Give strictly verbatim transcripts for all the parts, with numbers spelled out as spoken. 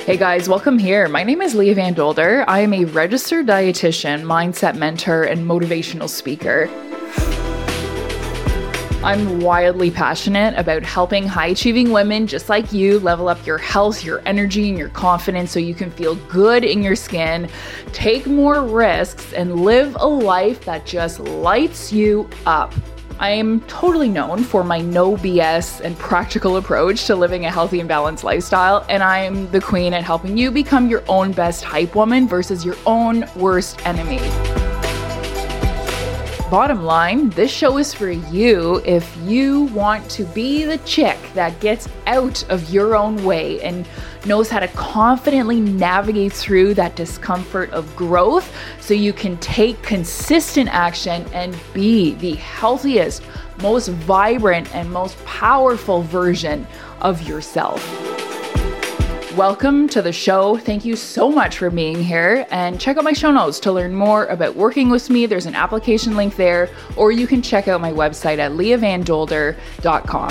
Hey guys, welcome here. My name is Leah Van Dolder. I am a registered dietitian, mindset mentor, and motivational speaker. I'm wildly passionate about helping high-achieving women just like you level up your health, your energy, and your confidence so you can feel good in your skin, take more risks, and live a life that just lights you up. I am totally known for my no B S and practical approach to living a healthy and balanced lifestyle, and I'm the queen at helping you become your own best hype woman versus your own worst enemy. Bottom line, this show is for you if you want to be the chick that gets out of your own way and knows how to confidently navigate through that discomfort of growth so you can take consistent action and be the healthiest, most vibrant, and most powerful version of yourself. Welcome to the show. Thank you so much for being here, and check out my show notes to learn more about working with me. There's an application link there, or you can check out my website at leah van dolder dot com.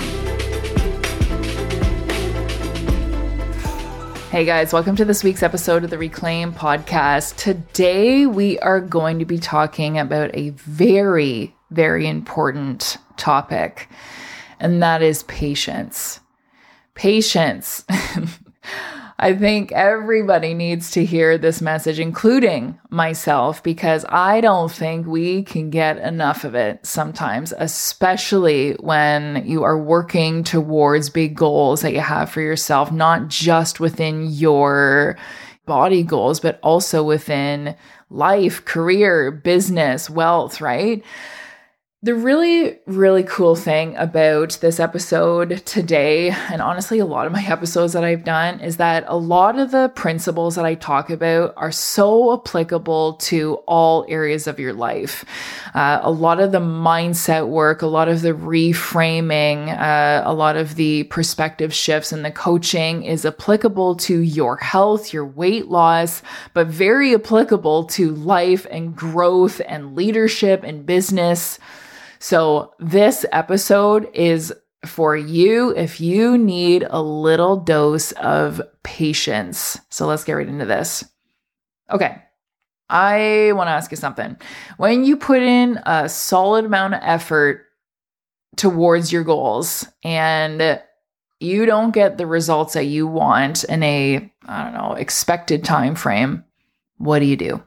Hey guys, welcome to this week's episode of the Reclaim Podcast. Today we are going to be talking about a very, very important topic, and that is patience. Patience. I think everybody needs to hear this message, including myself, because I don't think we can get enough of it sometimes, especially when you are working towards big goals that you have for yourself, not just within your body goals, but also within life, career, business, wealth, right? The really, really cool thing about this episode today, and honestly, a lot of my episodes that I've done, is that a lot of the principles that I talk about are so applicable to all areas of your life. Uh, a lot of the mindset work, a lot of the reframing, uh, a lot of the perspective shifts and the coaching is applicable to your health, your weight loss, but very applicable to life and growth and leadership and business. So this episode is for you if you need a little dose of patience. So let's get right into this. Okay. I want to ask you something. When you put in a solid amount of effort towards your goals and you don't get the results that you want in a, I don't know, expected time frame, what do you do?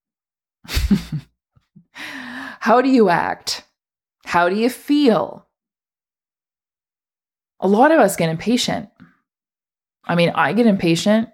How do you act? How do you feel? A lot of us get impatient. I mean, I get impatient.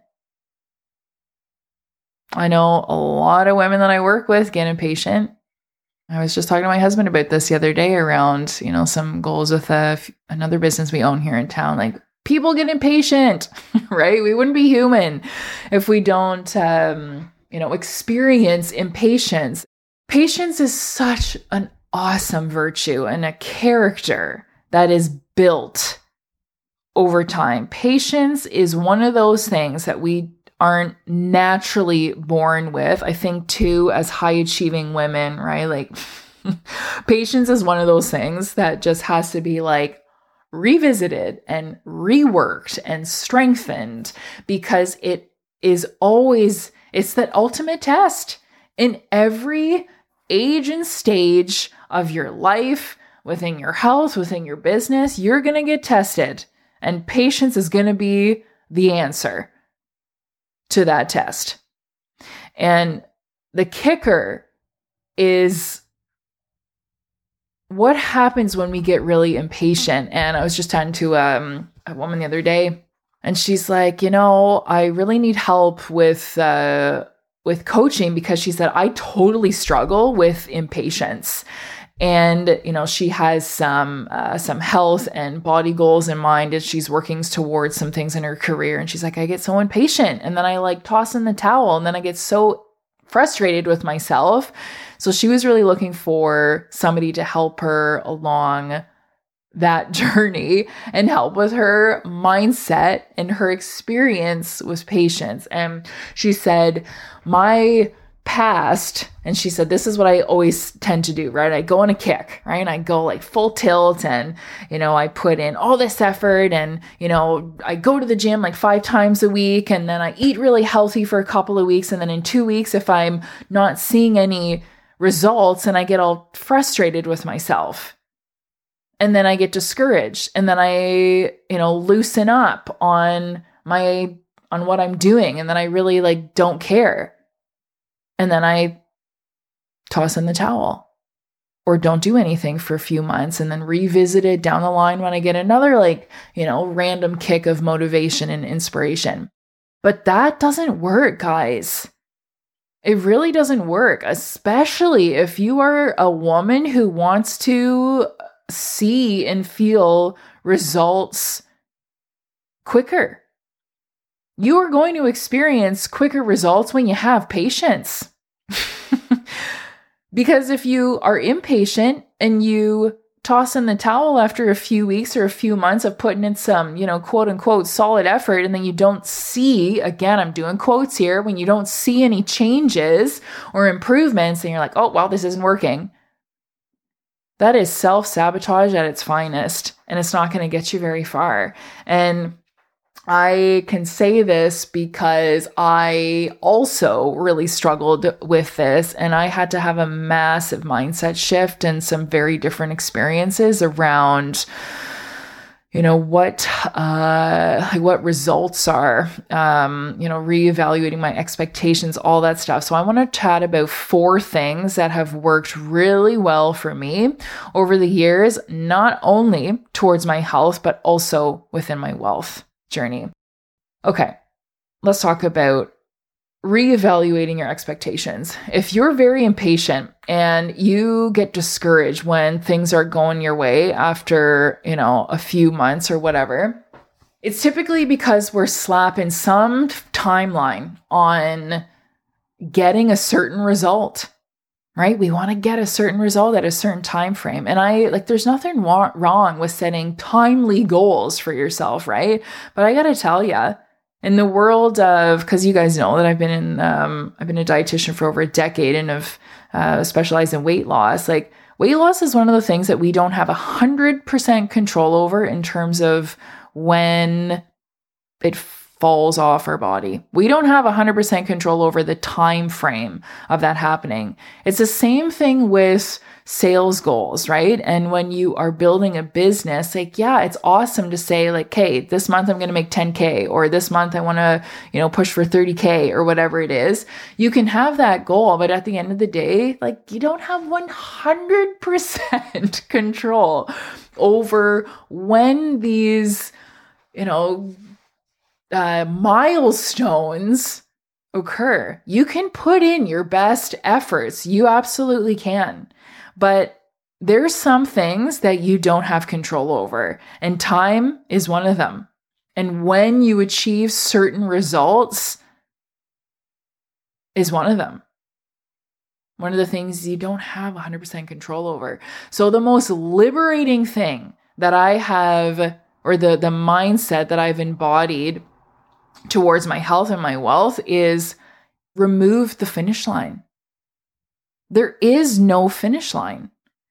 I know a lot of women that I work with get impatient. I was just talking to my husband about this the other day around, you know, some goals with a, another business we own here in town. Like, people get impatient, right? We wouldn't be human if we don't, um, you know, experience impatience. Patience is such an awesome virtue and a character that is built over time. Patience is one of those things that we aren't naturally born with. I think too, as high achieving women, right? Like patience is one of those things that just has to be like revisited and reworked and strengthened because it is always, it's that ultimate test in every age and stage of your life, within your health, within your business. You're going to get tested, and patience is going to be the answer to that test. And the kicker is what happens when we get really impatient. And I was just talking to um, a woman the other day, and she's like, you know, I really need help with uh, with coaching because she said, I totally struggle with impatience. And, you know, she has some, uh, some health and body goals in mind, and she's working towards some things in her career. And she's like, I get so impatient, and then I like toss in the towel, and then I get so frustrated with myself. So she was really looking for somebody to help her along that journey and help with her mindset and her experience with patience. And she said, my past, and she said, this is what I always tend to do, right? I go on a kick, right? And I go like full tilt and, you know, I put in all this effort and, you know, I go to the gym like five times a week and then I eat really healthy for a couple of weeks. And then in two weeks, if I'm not seeing any results, and I get all frustrated with myself. And then I get discouraged, and then I, you know, loosen up on my, on what I'm doing. And then I really like don't care. And then I toss in the towel or don't do anything for a few months and then revisit it down the line when I get another like, you know, random kick of motivation and inspiration. But that doesn't work, guys. It really doesn't work, especially if you are a woman who wants to see and feel results quicker. You are going to experience quicker results when you have patience. Because if you are impatient and you toss in the towel after a few weeks or a few months of putting in some, you know, quote unquote solid effort, and then you don't see, again, I'm doing quotes here, when you don't see any changes or improvements and you're like, oh, well, this isn't working. That is self-sabotage at its finest, and it's not going to get you very far. And I can say this because I also really struggled with this, and I had to have a massive mindset shift and some very different experiences around, you know, what, uh, what results are, um, you know, reevaluating my expectations, all that stuff. So I want to chat about four things that have worked really well for me over the years, not only towards my health, but also within my wealth journey. Okay, let's talk about reevaluating your expectations. If you're very impatient and you get discouraged when things are going your way after, you know, a few months or whatever, it's typically because we're slapping some timeline on getting a certain result, right? We want to get a certain result at a certain time frame. And I like, there's nothing wa- wrong with setting timely goals for yourself, right? But I got to tell you, in the world of, because you guys know that I've been in, um, I've been a dietitian for over a decade and have uh, specialized in weight loss. Like weight loss is one of the things that we don't have a hundred percent control over in terms of when it falls off our body. We don't have a hundred percent control over the time frame of that happening. It's the same thing with sales goals, right? And when you are building a business, like, yeah, it's awesome to say like, hey, this month I'm going to make ten K, or this month I want to, you know, push for thirty K or whatever it is. You can have that goal, but at the end of the day, like you don't have one hundred percent control over when these, you know, uh, milestones occur. You can put in your best efforts. You absolutely can. But there's some things that you don't have control over, and time is one of them. And when you achieve certain results is one of them. One of the things you don't have one hundred percent control over. So the most liberating thing that I have, or the, the mindset that I've embodied towards my health and my wealth, is remove the finish line. There is no finish line.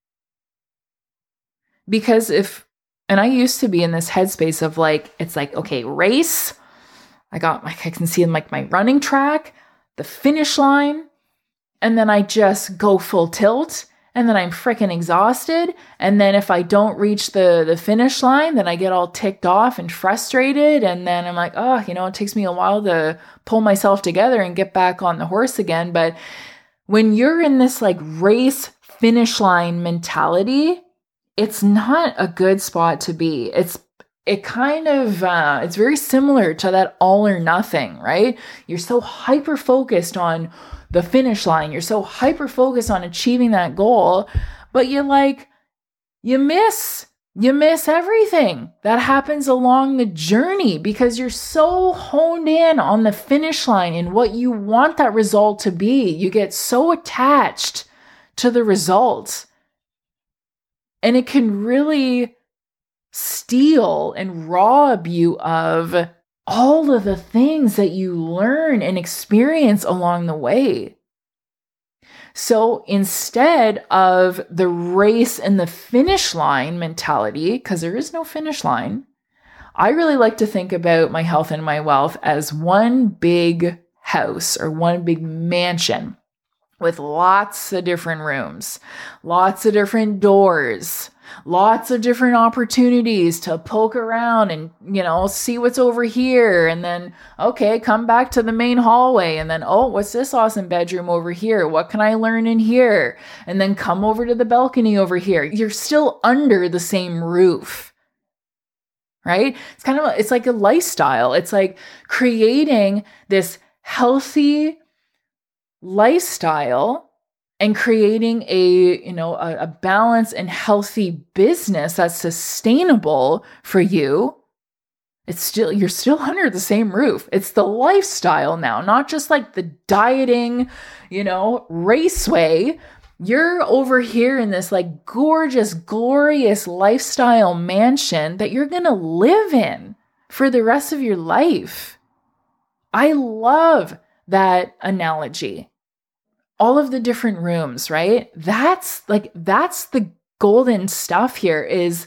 Because if, and I used to be in this headspace of like, it's like, okay, race. I got my, I can see like my running track, the finish line, and then I just go full tilt, and then I'm freaking exhausted. And then if I don't reach the, the finish line, then I get all ticked off and frustrated. And then I'm like, oh, you know, it takes me a while to pull myself together and get back on the horse again. But when you're in this like race finish line mentality, it's not a good spot to be. It's, it kind of, uh, it's very similar to that all or nothing, right? You're so hyper focused on the finish line. You're so hyper focused on achieving that goal, but you like, you miss, you miss everything that happens along the journey because you're so honed in on the finish line and what you want that result to be. You get so attached to the results, and it can really steal and rob you of all of the things that you learn and experience along the way. So instead of the race and the finish line mentality, because there is no finish line, I really like to think about my health and my wealth as one big house or one big mansion with lots of different rooms, lots of different doors, lots of different opportunities to poke around and, you know, see what's over here. And then, okay, come back to the main hallway. And then, oh, what's this awesome bedroom over here? What can I learn in here? And then come over to the balcony over here. You're still under the same roof, right? It's kind of, it's like a lifestyle. It's like creating this healthy lifestyle and creating a, you know, a, a balanced and healthy business that's sustainable for you. It's still, you're still under the same roof. It's the lifestyle now, not just like the dieting, you know, raceway. You're over here in this like gorgeous, glorious lifestyle mansion that you're going to live in for the rest of your life. I love that analogy. All of the different rooms, right? That's like, that's the golden stuff here, is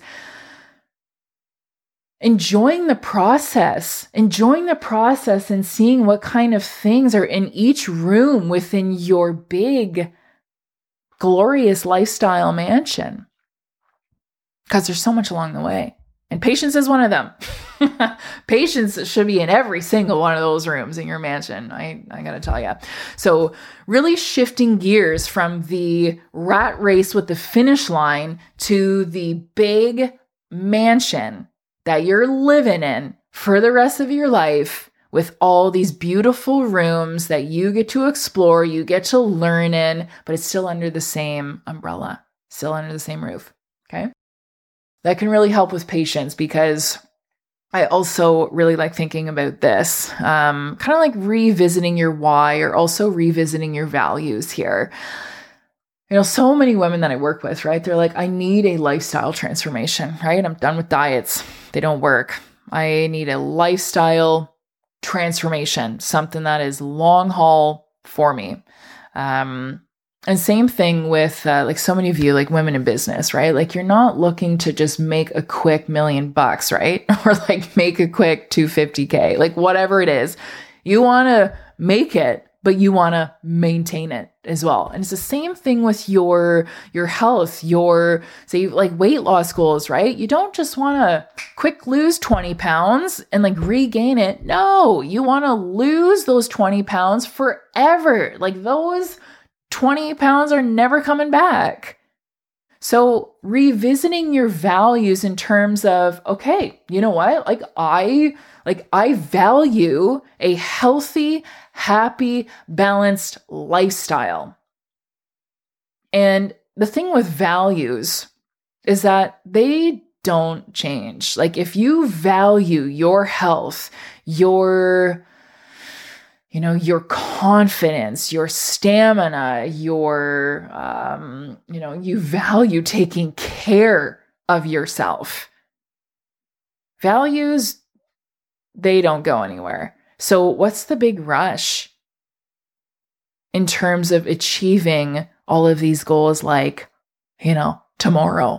enjoying the process, enjoying the process and seeing what kind of things are in each room within your big, glorious lifestyle mansion. Because there's so much along the way. And patience is one of them. Patience should be in every single one of those rooms in your mansion. I, I gotta tell you. So really shifting gears from the rat race with the finish line to the big mansion that you're living in for the rest of your life, with all these beautiful rooms that you get to explore, you get to learn in, but it's still under the same umbrella, still under the same roof. Okay. That can really help with patience, because I also really like thinking about this, um, kind of like revisiting your why, or also revisiting your values here. You know, so many women that I work with, right? They're like, I need a lifestyle transformation, right? I'm done with diets. They don't work. I need a lifestyle transformation, something that is long haul for me. Um, And same thing with uh, like so many of you, like women in business, right? Like you're not looking to just make a quick million bucks, right? Or like make a quick two hundred fifty K, like whatever it is. You want to make it, but you want to maintain it as well. And it's the same thing with your, your health, your, say like weight loss goals, right? You don't just want to quick lose twenty pounds and like regain it. No, you want to lose those twenty pounds forever. Like those twenty pounds are never coming back. So revisiting your values in terms of, okay, you know what? Like I, like I value a healthy, happy, balanced lifestyle. And the thing with values is that they don't change. Like if you value your health, your you know, your confidence, your stamina, your, um, you know, you value taking care of yourself. Values, they don't go anywhere. So what's the big rush in terms of achieving all of these goals, like, you know, tomorrow?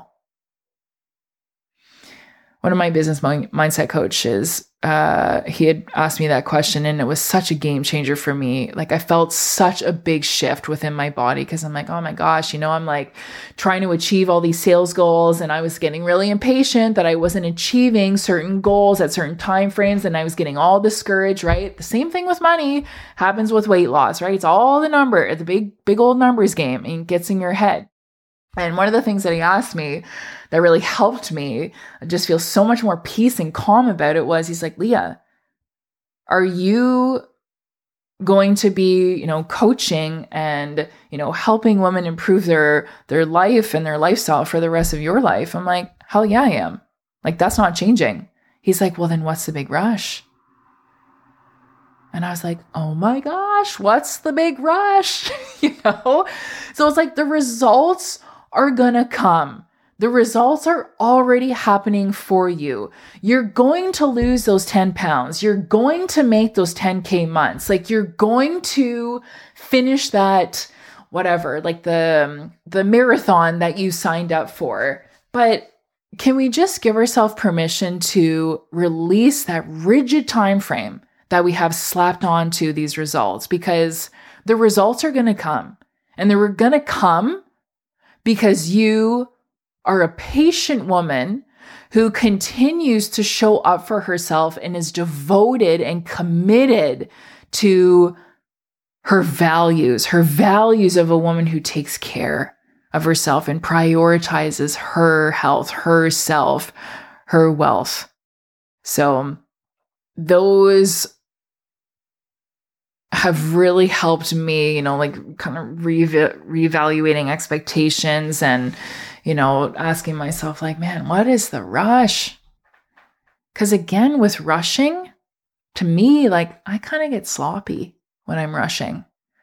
One of my business mindset coaches, uh, he had asked me that question, and it was such a game changer for me. Like I felt such a big shift within my body, because I'm like, oh my gosh, you know, I'm like trying to achieve all these sales goals, and I was getting really impatient that I wasn't achieving certain goals at certain time frames, and I was getting all discouraged, right? The same thing with money happens with weight loss, right? It's all the number, the big, big old numbers game, and it gets in your head. And one of the things that he asked me that really helped me just feel so much more peace and calm about it was, he's like, Leah, are you going to be, you know, coaching and, you know, helping women improve their, their life and their lifestyle for the rest of your life? I'm like, hell yeah, I am. Like, that's not changing. He's like, well, then what's the big rush? And I was like, oh my gosh, what's the big rush? You know? So it's like the results are gonna come. The results are already happening for you. You're going to lose those ten pounds. You're going to make those ten K months. Like you're going to finish that whatever, like the, the marathon that you signed up for. But can we just give ourselves permission to release that rigid time frame that we have slapped onto these results? Because the results are going to come, and they're going to come because you are a patient woman who continues to show up for herself and is devoted and committed to her values, her values of a woman who takes care of herself and prioritizes her health, herself, her wealth. So those have really helped me, you know, like kind of re- reevaluating expectations and, you know, asking myself like, man, what is the rush? Because again, with rushing, to me, like I kind of get sloppy when I'm rushing.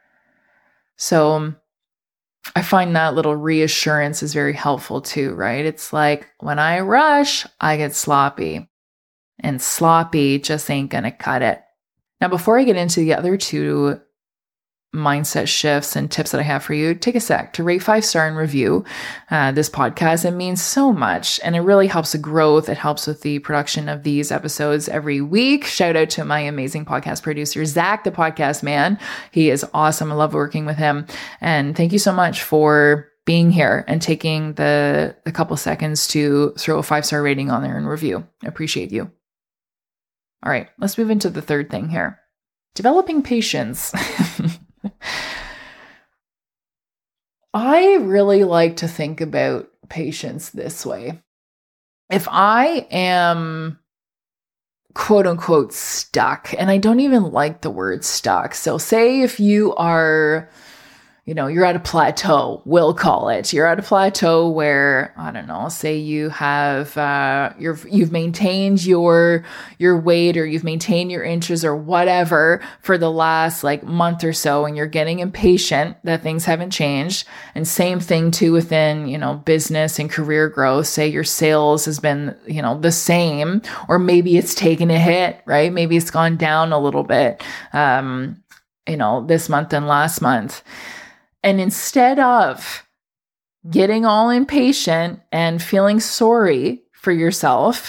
So I find that little reassurance is very helpful too, right? It's like when I rush, I get sloppy, and sloppy just ain't gonna cut it. Now, before I get into the other two mindset shifts and tips that I have for you, take a sec to rate five star and review uh, this podcast. It means so much, and it really helps the growth. It helps with the production of these episodes every week. Shout out to my amazing podcast producer, Zach, the podcast man. He is awesome. I love working with him. And thank you so much for being here and taking the, the couple seconds to throw a five star rating on there and review. I appreciate you. All right, let's move into the third thing here. Developing patience. I really like to think about patience this way. If I am quote unquote stuck, and I don't even like the word stuck. So say if you are, you know, you're at a plateau, we'll call it. You're at a plateau where, I don't know, say you have, uh, you're, you've maintained your, your weight, or you've maintained your inches or whatever for the last like month or so, and you're getting impatient that things haven't changed. And same thing too within, you know, business and career growth. Say your sales has been, you know, the same, or maybe it's taken a hit, right? Maybe it's gone down a little bit, um, you know, this month and last month. And instead of getting all impatient and feeling sorry for yourself,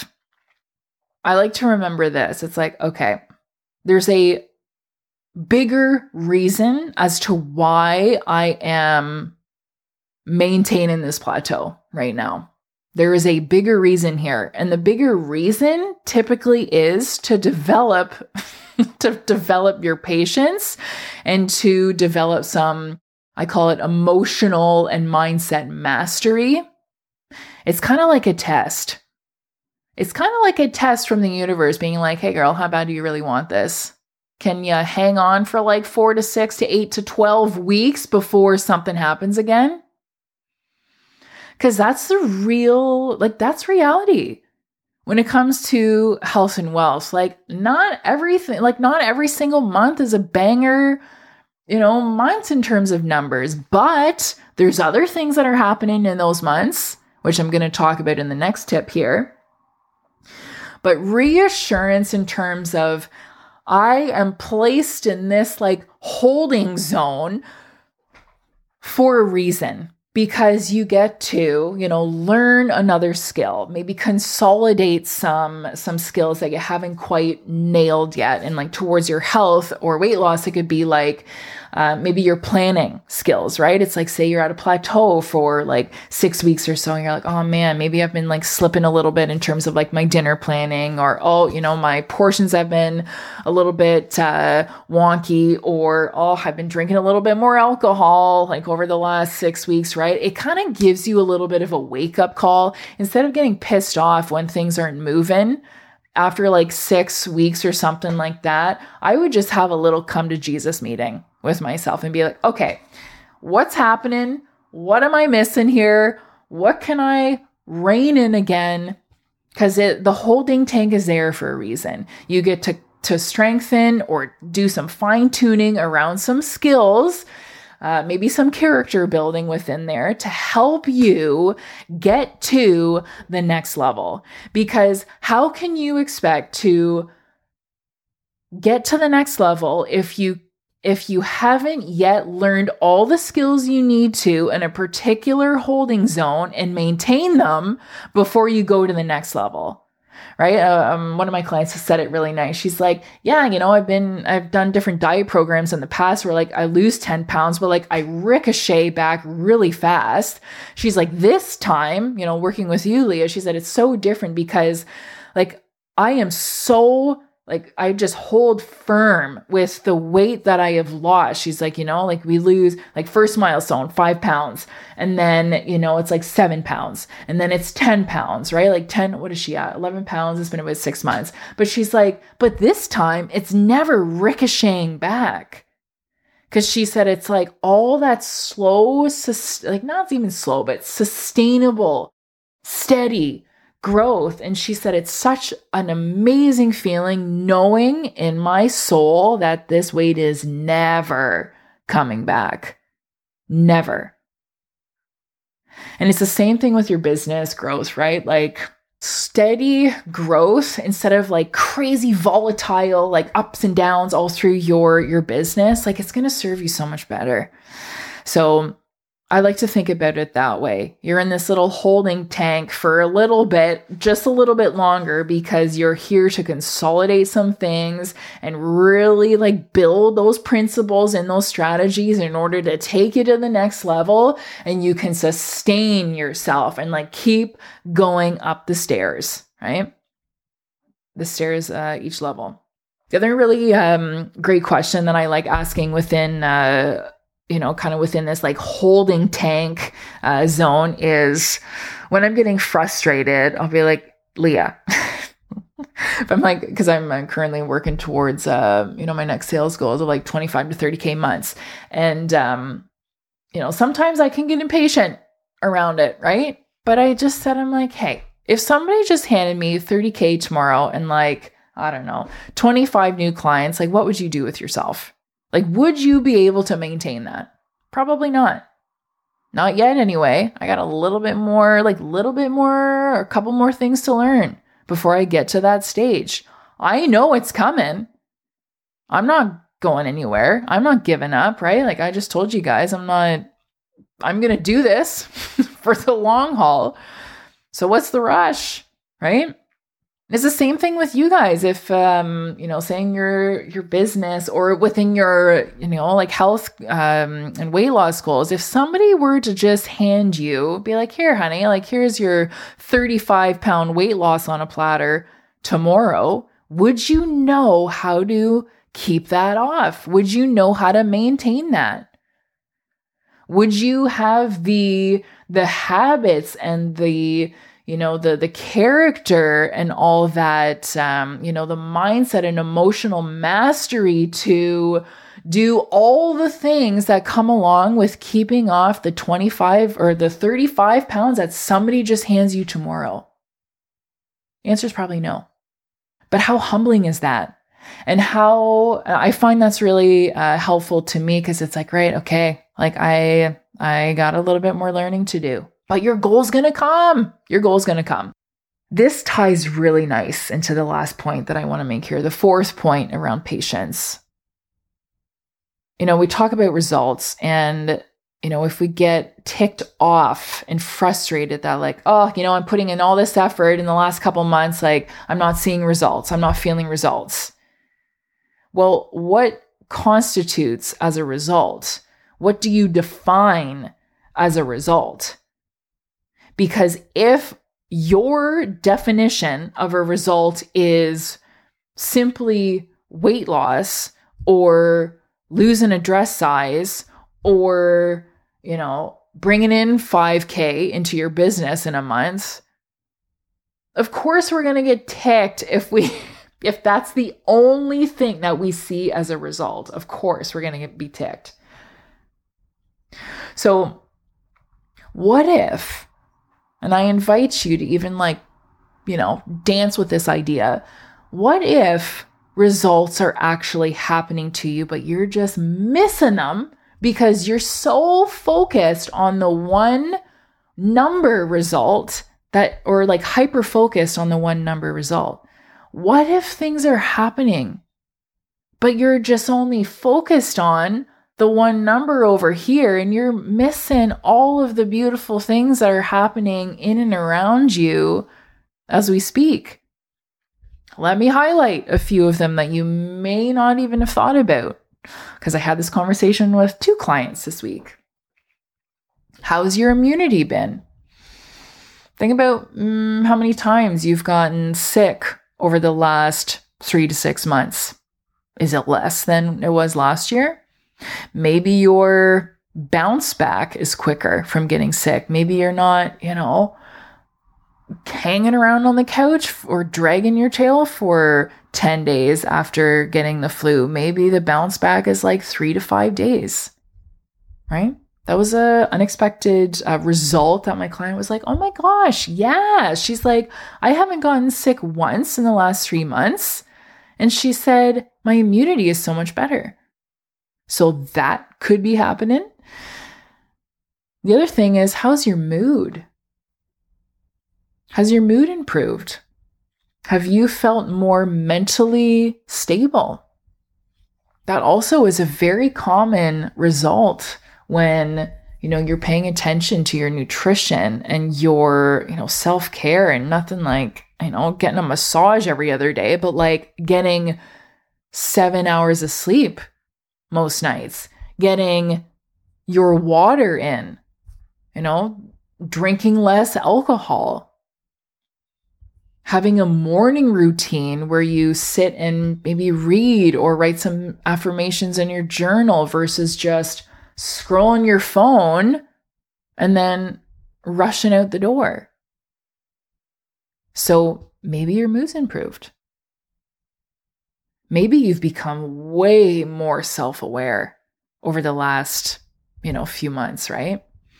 I like to remember this. It's like, okay, there's a bigger reason as to why I am maintaining this plateau right now. There is a bigger reason here. And the bigger reason typically is to develop, to develop your patience and to develop some, I call it emotional and mindset mastery. It's kind of like a test. It's kind of like a test from the universe being like, hey girl, how bad do you really want this? Can you hang on for like four to six to eight to twelve weeks before something happens again? Because that's the real, like that's reality. When it comes to health and wealth, like not everything, like not every single month is a banger, you know, months in terms of numbers, but there's other things that are happening in those months, which I'm going to talk about in the next tip here. But reassurance in terms of I am placed in this like holding zone for a reason, because you get to, you know, learn another skill, maybe consolidate some, some skills that you haven't quite nailed yet. And like towards your health or weight loss, it could be like, uh, maybe your planning skills, right? It's like, say you're at a plateau for like six weeks or so, and you're like, oh man, maybe I've been like slipping a little bit in terms of like my dinner planning, or, oh, you know, my portions have been a little bit, uh, wonky, or, oh, I've been drinking a little bit more alcohol, like over the last six weeks, right? It kind of gives you a little bit of a wake up call. Instead of getting pissed off when things aren't moving, after like six weeks or something like that, I would just have a little come to Jesus meeting with myself and be like, okay, what's happening? What am I missing here? What can I rein in again? Because it the holding tank is there for a reason. You get to, to strengthen or do some fine tuning around some skills, uh, maybe some character building within there to help you get to the next level. Because how can you expect to get to the next level if you if you haven't yet learned all the skills you need to in a particular holding zone and maintain them before you go to the next level. Right? Um, one of my clients has said it really nice. She's like, yeah, you know, I've been, I've done different diet programs in the past where like I lose ten pounds, but like I ricochet back really fast. She's like, this time, you know, working with you, Leah, she said, it's so different because like I am so like, I just hold firm with the weight that I have lost. She's like, you know, like we lose like first milestone, five pounds. And then, you know, it's like seven pounds and then it's ten pounds, right? Like ten, what is she at? eleven pounds. It's been about six months. But she's like, but this time it's never ricocheting back. Cause she said, it's like all that slow, sus- like not even slow, but sustainable, steady growth. And she said, it's such an amazing feeling knowing in my soul that this weight is never coming back. Never. And it's the same thing with your business growth, right? Like steady growth instead of like crazy volatile, like ups and downs all through your, your business. Like it's going to serve you so much better. So I like to think about it that way. You're in this little holding tank for a little bit, just a little bit longer, because you're here to consolidate some things and really like build those principles and those strategies in order to take you to the next level, and you can sustain yourself and like keep going up the stairs, right? The stairs, uh, each level. The other really um, great question that I like asking within uh you know, kind of within this like holding tank uh, zone is when I'm getting frustrated, I'll be like, Leah, if I'm like, cause I'm, I'm currently working towards, uh, you know, my next sales goals of like twenty-five to thirty K months. And, um, you know, sometimes I can get impatient around it. Right. But I just said, I'm like, hey, if somebody just handed me thirty K tomorrow and like, I don't know, twenty-five new clients, like what would you do with yourself? Like, would you be able to maintain that? Probably not. Not yet anyway. I got a little bit more, like a little bit more, or a couple more things to learn before I get to that stage. I know it's coming. I'm not going anywhere. I'm not giving up, right? Like I just told you guys, I'm not, I'm going to do this for the long haul. So what's the rush, right? It's the same thing with you guys. If, um, you know, saying your, your business or within your, you know, like health, um, and weight loss goals, if somebody were to just hand you, be like, here, honey, like, here's your thirty-five pound weight loss on a platter tomorrow. Would you know how to keep that off? Would you know how to maintain that? Would you have the, the habits and the, you know, the, the character and all that, um, you know, the mindset and emotional mastery to do all the things that come along with keeping off the twenty-five or the thirty-five pounds that somebody just hands you tomorrow? The answer is probably no. But how humbling is that? And how I find that's really uh, helpful to me, because it's like, right, okay, like I, I got a little bit more learning to do. But your goal's going to come. Your goal's going to come. This ties really nice into the last point that I want to make here, the fourth point around patience. You know, we talk about results, and, you know, if we get ticked off and frustrated that like, oh, you know, I'm putting in all this effort in the last couple months, like I'm not seeing results. I'm not feeling results. Well, what constitutes as a result? What do you define as a result? Because if your definition of a result is simply weight loss or losing a dress size or, you know, bringing in five K into your business in a month, of course we're going to get ticked if we, if that's the only thing that we see as a result. Of course we're going to be ticked. So what if, and I invite you to even like, you know, dance with this idea. What if results are actually happening to you, but you're just missing them because you're so focused on the one number result that, or like hyper focused on the one number result? What if things are happening, but you're just only focused on the one number over here, and you're missing all of the beautiful things that are happening in and around you as we speak. Let me highlight a few of them that you may not even have thought about, because I had this conversation with two clients this week. How's your immunity been? Think about mm, how many times you've gotten sick over the last three to six months. Is it less than it was last year? Maybe your bounce back is quicker from getting sick. Maybe you're not, you know, hanging around on the couch or dragging your tail for ten days after getting the flu. Maybe the bounce back is like three to five days, right? That was a unexpected uh, result that my client was like, oh my gosh, yeah. She's like, I haven't gotten sick once in the last three months. And she said, my immunity is so much better. So that could be happening. The other thing is, how's your mood? Has your mood improved? Have you felt more mentally stable? That also is a very common result when, you know, you're paying attention to your nutrition and your, you know, self-care, and nothing like, you know, getting a massage every other day, but like getting seven hours of sleep most nights, getting your water in, you know, drinking less alcohol, having a morning routine where you sit and maybe read or write some affirmations in your journal versus just scrolling your phone and then rushing out the door. So maybe your mood's improved. Maybe you've become way more self-aware over the last, you know, few months, right?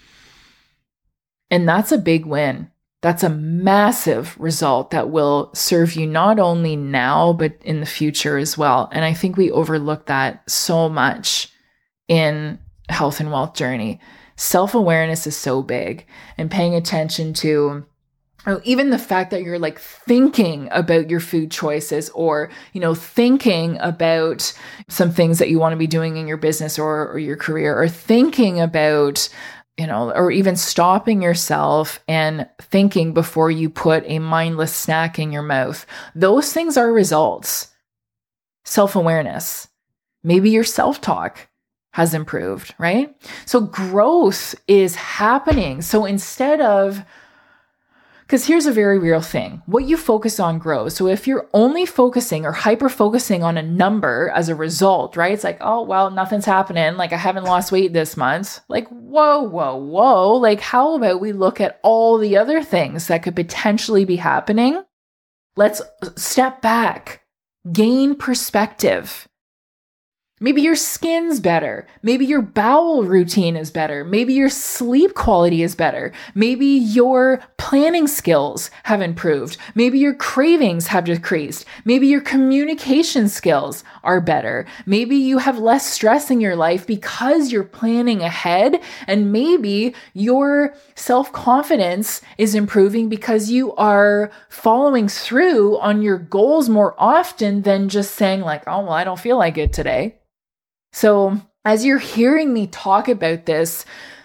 And that's a big win. That's a massive result that will serve you not only now, but in the future as well. And I think we overlook that so much in health and wealth journey. Self-awareness is so big, and paying attention to Oh, even the fact that you're like thinking about your food choices, or, you know, thinking about some things that you want to be doing in your business or, or your career, or thinking about, you know, or even stopping yourself and thinking before you put a mindless snack in your mouth. Those things are results. Self-awareness. Maybe your self-talk has improved, right? So growth is happening. So instead of Because here's a very real thing. What you focus on grows. So if you're only focusing or hyper focusing on a number as a result, right? It's like, oh, well, nothing's happening. Like, I haven't lost weight this month. Like, whoa, whoa, whoa. Like, how about we look at all the other things that could potentially be happening? Let's step back, gain perspective. Maybe your skin's better. Maybe your bowel routine is better. Maybe your sleep quality is better. Maybe your planning skills have improved. Maybe your cravings have decreased. Maybe your communication skills are better. Maybe you have less stress in your life because you're planning ahead. And maybe your self-confidence is improving because you are following through on your goals more often than just saying like, oh, well, I don't feel like it today. So as you're hearing me talk about this,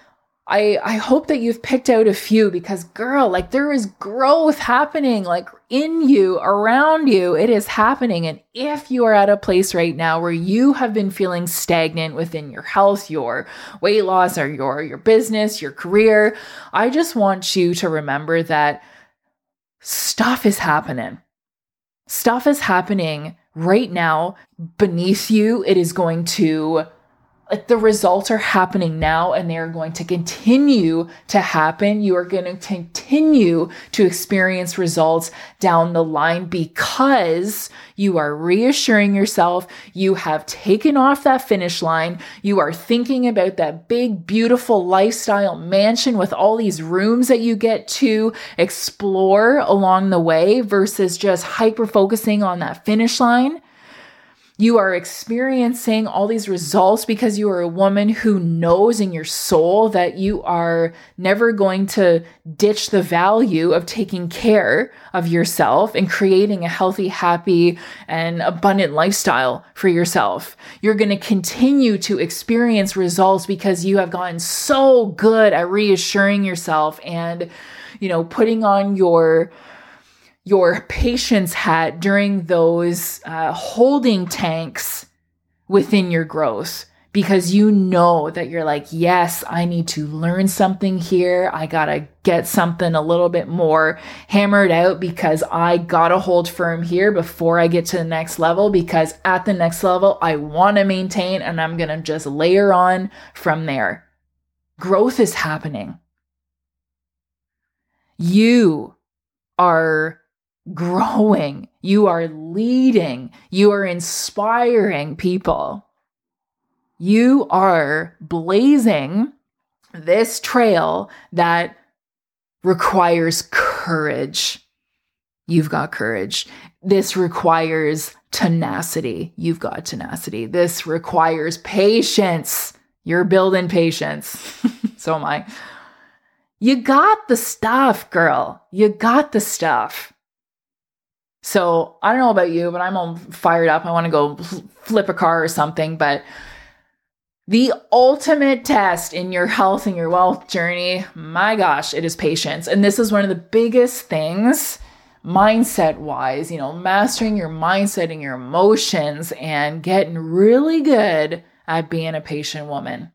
I, I hope that you've picked out a few, because girl, like there is growth happening like in you, around you. It is happening. And if you are at a place right now where you have been feeling stagnant within your health, your weight loss, or your, your business, your career, I just want you to remember that stuff is happening. Stuff is happening right now beneath you. It is going to, like, the results are happening now, and they are going to continue to happen. You are going to continue to experience results down the line because you are reassuring yourself. You have taken off that finish line. You are thinking about that big, beautiful lifestyle mansion with all these rooms that you get to explore along the way versus just hyper focusing on that finish line. You are experiencing all these results because you are a woman who knows in your soul that you are never going to ditch the value of taking care of yourself and creating a healthy, happy, and abundant lifestyle for yourself. You're going to continue to experience results because you have gotten so good at reassuring yourself and, you know, putting on your your patience hat during those uh, holding tanks within your growth, because you know that you're like, yes, I need to learn something here. I got to get something a little bit more hammered out because I got to hold firm here before I get to the next level, because at the next level, I want to maintain and I'm going to just layer on from there. Growth is happening. You are growing, you are leading, you are inspiring people. You are blazing this trail that requires courage. You've got courage. This requires tenacity. You've got tenacity. This requires patience. You're building patience. So am I. You got the stuff, girl. You got the stuff. So I don't know about you, but I'm all fired up. I want to go flip a car or something. But the ultimate test in your health and your wealth journey, my gosh, it is patience. And this is one of the biggest things mindset wise, you know, mastering your mindset and your emotions and getting really good at being a patient woman.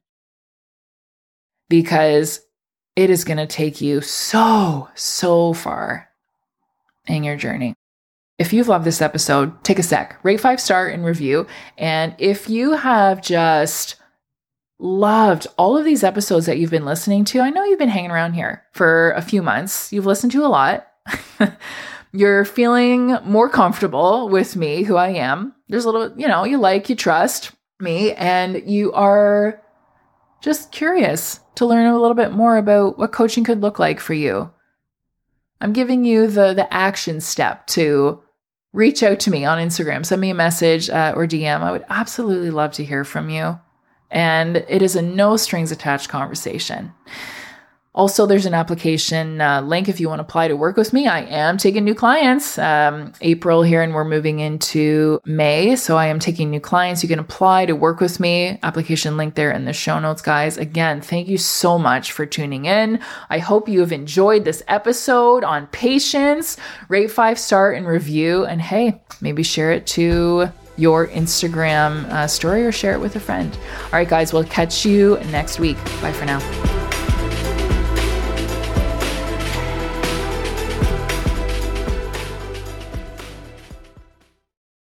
Because it is going to take you so, so far in your journey. If you've loved this episode, take a sec, rate five star and review. And if you have just loved all of these episodes that you've been listening to, I know you've been hanging around here for a few months. You've listened to a lot. You're feeling more comfortable with me, who I am. There's a little, you know, you like, you trust me, and you are just curious to learn a little bit more about what coaching could look like for you. I'm giving you the, the action step to reach out to me on Instagram, send me a message uh, or D M. I would absolutely love to hear from you. And it is a no strings attached conversation. Also, there's an application uh, link if you want to apply to work with me. I am taking new clients, um, April here, and we're moving into May. So I am taking new clients. You can apply to work with me. Application link there in the show notes, guys. Again, thank you so much for tuning in. I hope you have enjoyed this episode on patience. Rate five star and review. And hey, maybe share it to your Instagram uh, story or share it with a friend. All right, guys, we'll catch you next week. Bye for now.